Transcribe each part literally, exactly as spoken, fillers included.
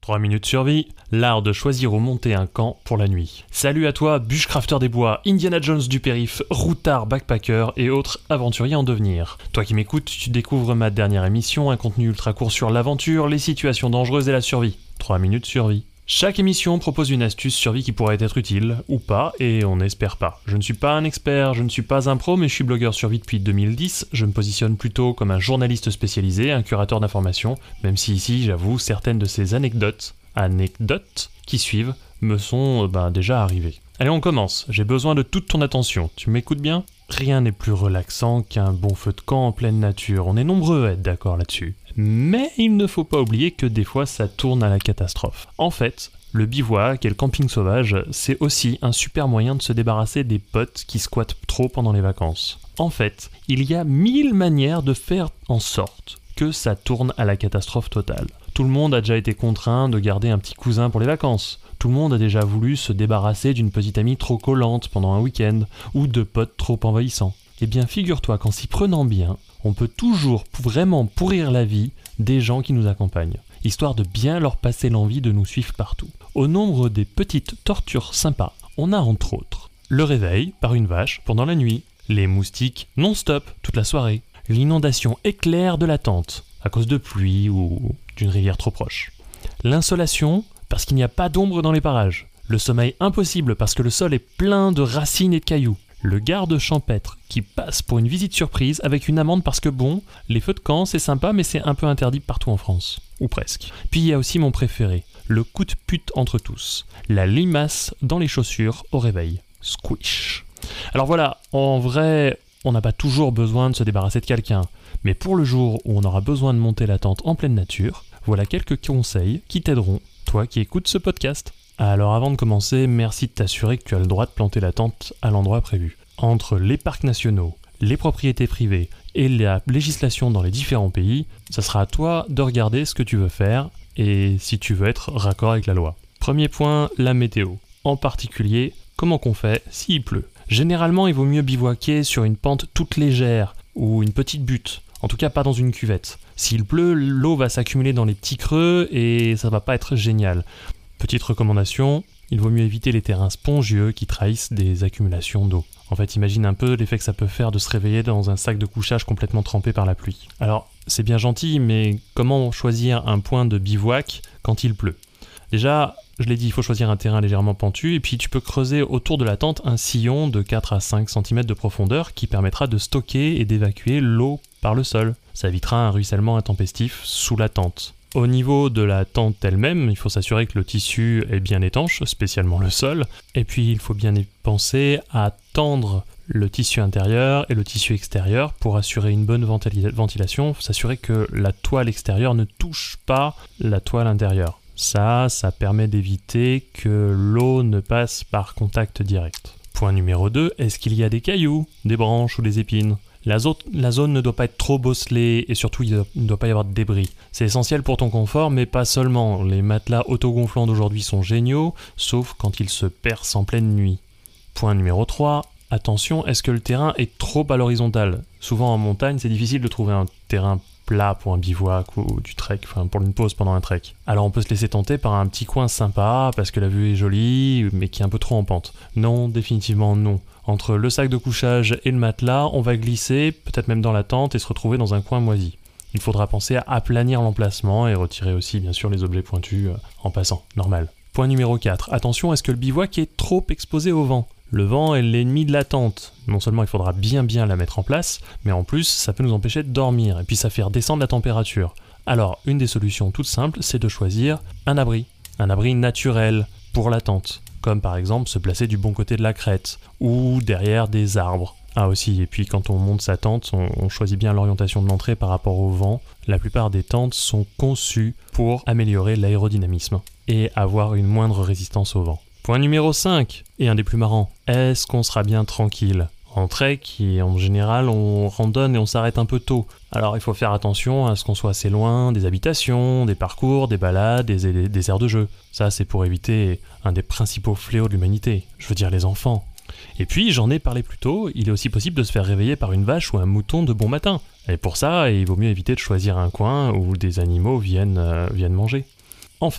trois minutes survie, l'art de choisir où monter un camp pour la nuit. Salut à toi, bushcrafter des bois, Indiana Jones du périph', routard, backpacker et autres aventuriers en devenir. Toi qui m'écoutes, tu découvres ma dernière émission, un contenu ultra court sur l'aventure, les situations dangereuses et la survie. trois minutes survie. Chaque émission propose une astuce survie qui pourrait être utile, ou pas, et on n'espère pas. Je ne suis pas un expert, je ne suis pas un pro, mais je suis blogueur survie depuis deux mille dix, je me positionne plutôt comme un journaliste spécialisé, un curateur d'informations, même si ici, j'avoue, certaines de ces anecdotes, anecdotes, qui suivent, me sont ben, déjà arrivées. Allez, on commence, j'ai besoin de toute ton attention, tu m'écoutes bien ? Rien n'est plus relaxant qu'un bon feu de camp en pleine nature, on est nombreux à être d'accord là-dessus. Mais il ne faut pas oublier que des fois ça tourne à la catastrophe. En fait, le bivouac et le camping sauvage, c'est aussi un super moyen de se débarrasser des potes qui squattent trop pendant les vacances. En fait, il y a mille manières de faire en sorte que ça tourne à la catastrophe totale. Tout le monde a déjà été contraint de garder un petit cousin pour les vacances. Tout le monde a déjà voulu se débarrasser d'une petite amie trop collante pendant un week-end, ou de potes trop envahissants. Eh bien, figure-toi qu'en s'y prenant bien, on peut toujours vraiment pourrir la vie des gens qui nous accompagnent, histoire de bien leur passer l'envie de nous suivre partout. Au nombre des petites tortures sympas, on a entre autres le réveil par une vache pendant la nuit, les moustiques non-stop toute la soirée, l'inondation éclair de la tente à cause de pluie ou d'une rivière trop proche, l'insolation parce qu'il n'y a pas d'ombre dans les parages, le sommeil impossible parce que le sol est plein de racines et de cailloux, le garde champêtre qui passe pour une visite surprise avec une amende parce que bon, les feux de camp c'est sympa mais c'est un peu interdit partout en France, ou presque. Puis il y a aussi mon préféré, le coup de pute entre tous, la limace dans les chaussures au réveil, squish. Alors voilà, en vrai, on n'a pas toujours besoin de se débarrasser de quelqu'un, mais pour le jour où on aura besoin de monter la tente en pleine nature, voilà quelques conseils qui t'aideront, toi qui écoutes ce podcast. Alors avant de commencer, merci de t'assurer que tu as le droit de planter la tente à l'endroit prévu. Entre les parcs nationaux, les propriétés privées et la législation dans les différents pays, ça sera à toi de regarder ce que tu veux faire et si tu veux être raccord avec la loi. Premier point, la météo. En particulier, comment qu'on fait s'il pleut. Généralement, il vaut mieux bivouaquer sur une pente toute légère ou une petite butte. En tout cas, pas dans une cuvette. S'il pleut, l'eau va s'accumuler dans les petits creux et ça va pas être génial. Petite recommandation, il vaut mieux éviter les terrains spongieux qui trahissent des accumulations d'eau. En fait, imagine un peu l'effet que ça peut faire de se réveiller dans un sac de couchage complètement trempé par la pluie. Alors, c'est bien gentil, mais comment choisir un point de bivouac quand il pleut ? Déjà, je l'ai dit, il faut choisir un terrain légèrement pentu, et puis tu peux creuser autour de la tente un sillon de quatre à cinq centimètres de profondeur qui permettra de stocker et d'évacuer l'eau par le sol. Ça évitera un ruissellement intempestif sous la tente. Au niveau de la tente elle-même, il faut s'assurer que le tissu est bien étanche, spécialement le sol, et puis il faut bien penser à tendre le tissu intérieur et le tissu extérieur pour assurer une bonne ventila- ventilation, il faut s'assurer que la toile extérieure ne touche pas la toile intérieure. Ça, ça permet d'éviter que l'eau ne passe par contact direct. Point numéro deux, est-ce qu'il y a des cailloux, des branches ou des épines ? La zone, la zone ne doit pas être trop bosselée et surtout il ne doit pas y avoir de débris. C'est essentiel pour ton confort, mais pas seulement. Les matelas autogonflants d'aujourd'hui sont géniaux, sauf quand ils se percent en pleine nuit. Point numéro trois, attention, est-ce que le terrain est trop à l'horizontale ? Souvent en montagne, c'est difficile de trouver un terrain plat pour un bivouac ou du trek, enfin pour une pause pendant un trek. Alors on peut se laisser tenter par un petit coin sympa parce que la vue est jolie mais qui est un peu trop en pente. Non, définitivement non. Entre le sac de couchage et le matelas, on va glisser, peut-être même dans la tente et se retrouver dans un coin moisi. Il faudra penser à aplanir l'emplacement et retirer aussi bien sûr les objets pointus euh, en passant, normal. Point numéro quatre, attention, est-ce que le bivouac est trop exposé au vent ? Le vent est l'ennemi de la tente. Non seulement il faudra bien bien la mettre en place, mais en plus ça peut nous empêcher de dormir et puis ça fait redescendre la température. Alors une des solutions toutes simples, c'est de choisir un abri, un abri naturel pour la tente, comme par exemple se placer du bon côté de la crête ou derrière des arbres. Ah aussi, et puis quand on monte sa tente, on, on choisit bien l'orientation de l'entrée par rapport au vent. La plupart des tentes sont conçues pour améliorer l'aérodynamisme et avoir une moindre résistance au vent. Point numéro cinq, et un des plus marrants, est-ce qu'on sera bien tranquille ? En trek, et en général, on randonne et on s'arrête un peu tôt. Alors il faut faire attention à ce qu'on soit assez loin des habitations, des parcours, des balades, des, des, des aires de jeu. Ça, c'est pour éviter un des principaux fléaux de l'humanité, je veux dire les enfants. Et puis, j'en ai parlé plus tôt, il est aussi possible de se faire réveiller par une vache ou un mouton de bon matin. Et pour ça, il vaut mieux éviter de choisir un coin où des animaux viennent, euh, viennent manger. Enfin,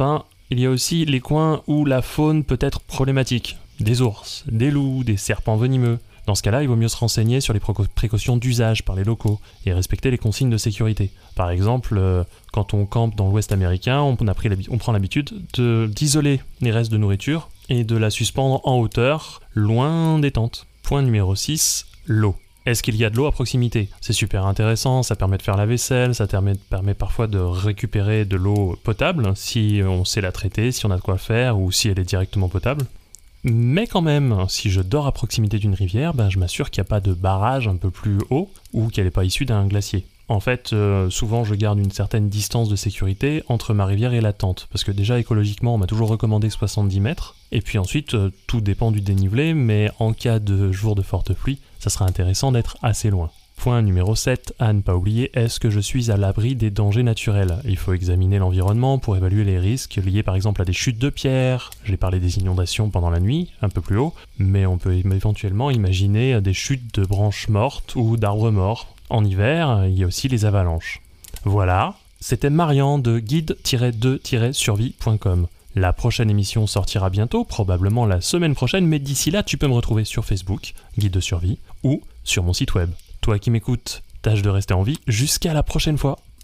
Il y a aussi les coins où la faune peut être problématique. Des ours, des loups, des serpents venimeux. Dans ce cas-là, il vaut mieux se renseigner sur les préco- précautions d'usage par les locaux et respecter les consignes de sécurité. Par exemple, euh, quand on campe dans l'Ouest américain, on, a pris on prend l'habitude de, d'isoler les restes de nourriture et de la suspendre en hauteur, loin des tentes. Point numéro six, l'eau. Est-ce qu'il y a de l'eau à proximité ? C'est super intéressant, ça permet de faire la vaisselle, ça permet, permet parfois de récupérer de l'eau potable, si on sait la traiter, si on a de quoi faire ou si elle est directement potable. Mais quand même, si je dors à proximité d'une rivière, ben je m'assure qu'il n'y a pas de barrage un peu plus haut ou qu'elle n'est pas issue d'un glacier. En fait, euh, souvent je garde une certaine distance de sécurité entre ma rivière et la tente, parce que déjà écologiquement on m'a toujours recommandé soixante-dix mètres, et puis ensuite euh, tout dépend du dénivelé, mais en cas de jour de forte pluie, ça sera intéressant d'être assez loin. Point numéro sept, à ne pas oublier, est-ce que je suis à l'abri des dangers naturels ? Il faut examiner l'environnement pour évaluer les risques liés par exemple à des chutes de pierres. J'ai parlé des inondations pendant la nuit, un peu plus haut, mais on peut éventuellement imaginer des chutes de branches mortes ou d'arbres morts. En hiver, il y a aussi les avalanches. Voilà, c'était Marian de guide tiret deux tiret survie point com. La prochaine émission sortira bientôt, probablement la semaine prochaine, mais d'ici là, tu peux me retrouver sur Facebook, Guide de survie, ou sur mon site web. Toi qui m'écoutes, tâche de rester en vie jusqu'à la prochaine fois.